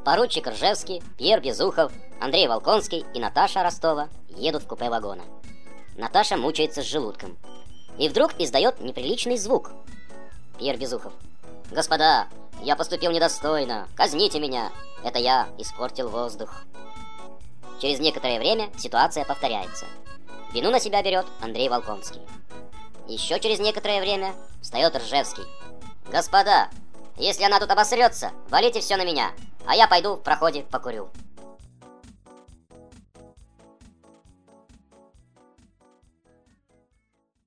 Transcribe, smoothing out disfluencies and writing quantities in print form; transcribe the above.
Поручик Ржевский, Пьер Безухов, Андрей Волконский и Наташа Ростова едут в купе вагона. Наташа мучается с желудком. И вдруг издает неприличный звук. Пьер Безухов: «Господа, я поступил недостойно, казните меня, это я испортил воздух». Через некоторое время ситуация повторяется. Вину на себя берет Андрей Волконский. Еще через некоторое время встает Ржевский: «Господа, если она тут обосрется, валите все на меня, а я пойду в проходе покурю».